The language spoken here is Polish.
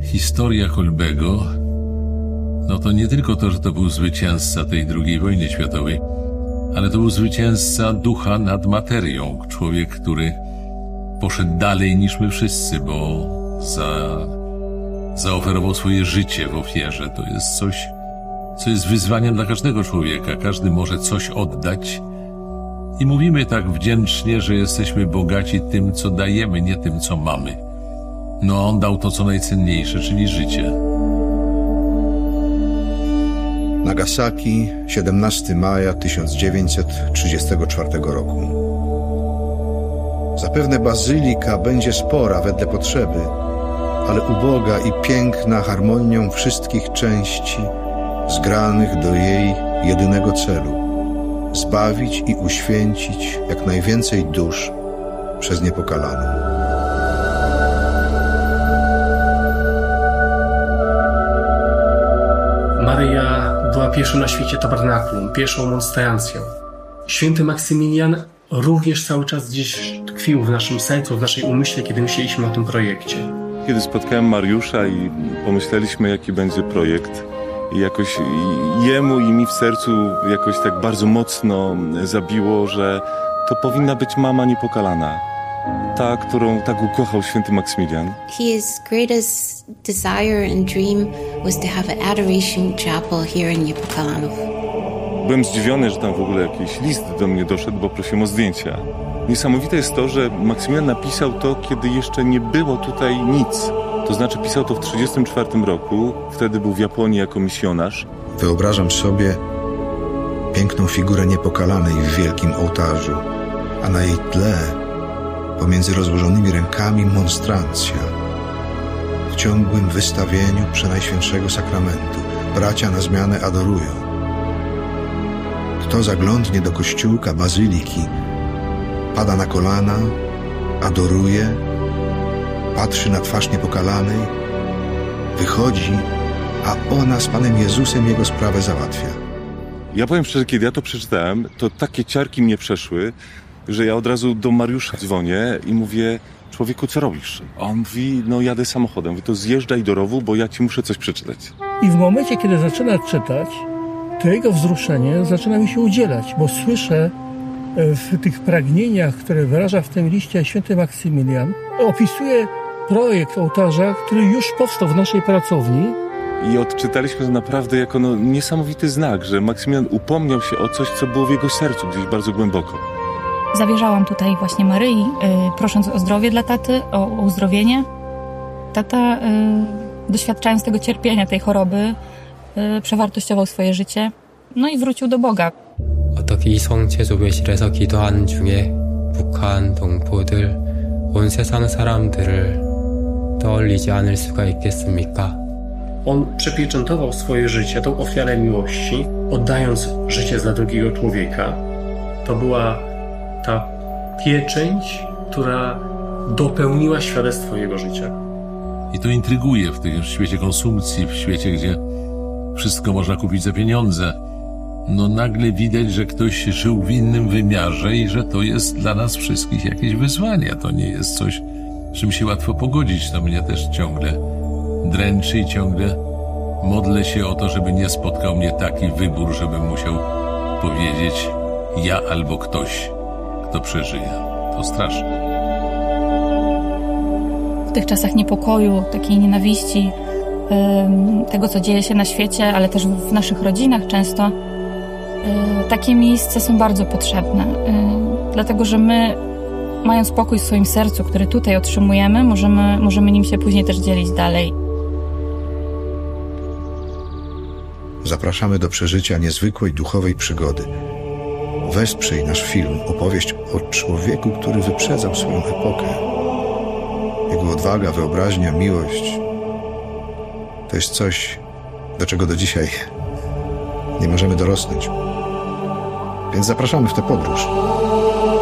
Historia Kolbego, no to nie tylko to, że to był zwycięzca tej II wojny światowej, ale to był zwycięzca ducha nad materią. Człowiek, który poszedł dalej niż my wszyscy, bo zaoferował swoje życie w ofierze. To jest coś, co jest wyzwaniem dla każdego człowieka. Każdy może coś oddać i mówimy tak wdzięcznie, że jesteśmy bogaci tym, co dajemy, nie tym, co mamy. No on dał to, co najcenniejsze, czyli życie. Nagasaki, 17 maja 1934 roku. Zapewne bazylika będzie spora wedle potrzeby, ale uboga i piękna harmonią wszystkich części zgranych do jej jedynego celu – zbawić i uświęcić jak najwięcej dusz przez niepokalaną. Maryja była pierwszą na świecie tabernaklum, pierwszą monstrancją. Święty Maksymilian również cały czas gdzieś tkwił w naszym sercu, w naszej umyśle, kiedy myśleliśmy o tym projekcie. Kiedy spotkałem Mariusza i pomyśleliśmy, jaki będzie projekt, i jakoś jemu i mi w sercu jakoś tak bardzo mocno zabiło, że to powinna być mama niepokalana. Ta, którą tak ukochał święty Maksymilian. His greatest desire and dream was to have an adoration chapel here in Niepokalanów. Byłem zdziwiony, że tam w ogóle jakiś list do mnie doszedł, bo prosiłem o zdjęcia. Niesamowite jest to, że Maksymilian napisał to, kiedy jeszcze nie było tutaj nic. To znaczy pisał to w 1934 roku, wtedy był w Japonii jako misjonarz. Wyobrażam sobie piękną figurę niepokalanej w wielkim ołtarzu, a na jej tle pomiędzy rozłożonymi rękami monstrancja. W ciągłym wystawieniu Przenajświętszego Sakramentu bracia na zmianę adorują. Kto zaglądnie do kościółka, bazyliki, pada na kolana, adoruje, patrzy na twarz niepokalanej, wychodzi, a ona z Panem Jezusem jego sprawę załatwia. Ja powiem szczerze, kiedy ja to przeczytałem, to takie ciarki mnie przeszły, że ja od razu do Mariusza dzwonię i mówię: człowieku, co robisz? A on mówi: no jadę samochodem. Mówi: to zjeżdżaj do rowu, bo ja ci muszę coś przeczytać. I w momencie, kiedy zaczyna czytać, to jego wzruszenie zaczyna mi się udzielać, bo słyszę w tych pragnieniach, które wyraża w tym liście święty Maksymilian, opisuje projekt ołtarza, który już powstał w naszej pracowni. I odczytaliśmy to naprawdę jako niesamowity znak, że Maksymilian upomniał się o coś, co było w jego sercu gdzieś bardzo głęboko. Zawierzałam tutaj właśnie Maryi, prosząc o zdrowie dla taty, o uzdrowienie. Tata, doświadczając tego cierpienia, tej choroby, przewartościował swoje życie, no i wrócił do Boga. 어떻게 이성 제조교실에서 기도하는 중에 북한 동포들, 온 세상 사람들을 떠올리지 않을 수가 있겠습니까? On przepieczętował swoje życie, tą ofiarę miłości, oddając życie za drugiego człowieka. To była ta pieczęć, która dopełniła świadectwo jego życia. I to intryguje w tym świecie konsumpcji, w świecie, gdzie wszystko można kupić za pieniądze. No nagle widać, że ktoś żył w innym wymiarze i że to jest dla nas wszystkich jakieś wyzwanie. To nie jest coś, z czym się łatwo pogodzić. To mnie też ciągle dręczy i ciągle modlę się o to, żeby nie spotkał mnie taki wybór, żebym musiał powiedzieć ja albo ktoś, kto przeżyje. To straszne. W tych czasach niepokoju, takiej nienawiści, tego, co dzieje się na świecie, ale też w naszych rodzinach często, takie miejsca są bardzo potrzebne. Dlatego, że my, mając spokój w swoim sercu, który tutaj otrzymujemy, możemy nim się później też dzielić dalej. Zapraszamy do przeżycia niezwykłej duchowej przygody. Wesprzyj nasz film, opowieść o człowieku, który wyprzedzał swoją epokę. Jego odwaga, wyobraźnia, miłość to jest coś, do czego do dzisiaj nie możemy dorosnąć. Więc zapraszamy w tę podróż.